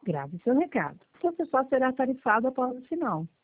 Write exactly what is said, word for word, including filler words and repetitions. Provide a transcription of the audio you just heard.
Grave seu recado. Você só será tarifado após o sinal.